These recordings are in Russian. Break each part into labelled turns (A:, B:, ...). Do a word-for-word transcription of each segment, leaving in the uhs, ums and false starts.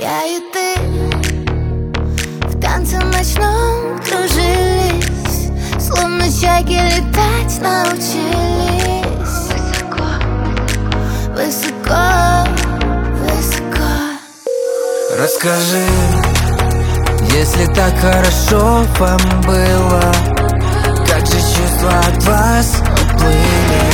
A: Я и ты в танце ночном кружились, словно чайки летать научились. Высоко, высоко, высоко.
B: Расскажи, если так хорошо вам было, как же чувства от вас уплыли?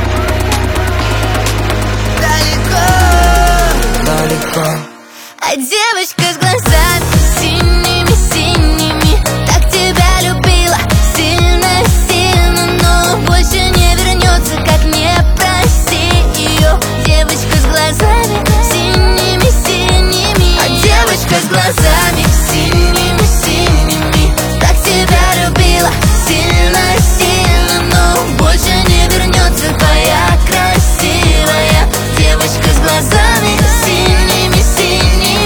A: Далеко,
B: Далеко.
A: а девочка с глазами синими-синими так тебя любила сильно-сильно, но больше не вернется, как не проси ее. Девочка с глазами синими-синими, а девочка с глазами синими-синими так тебя любила сильно-сильно, но больше не вернется. Твоя красивая девочка с глазами синими-синими.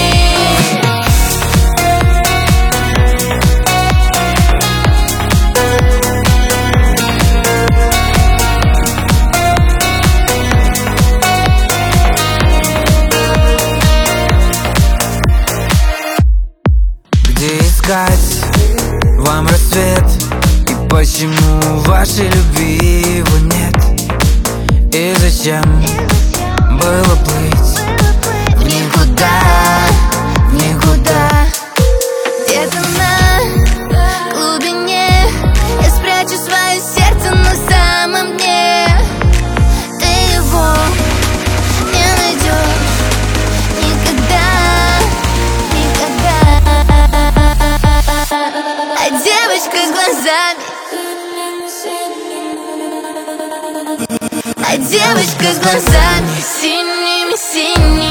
B: Где искать вам рассвет? И почему вашей любви его нет? И зачем было плыть
A: В никуда, в никуда. Где-то на глубине я спрячу свое сердце на самом дне. Ты его не найдешь никогда, никогда. А девочка с глазами, а девочка с глазами синими-синими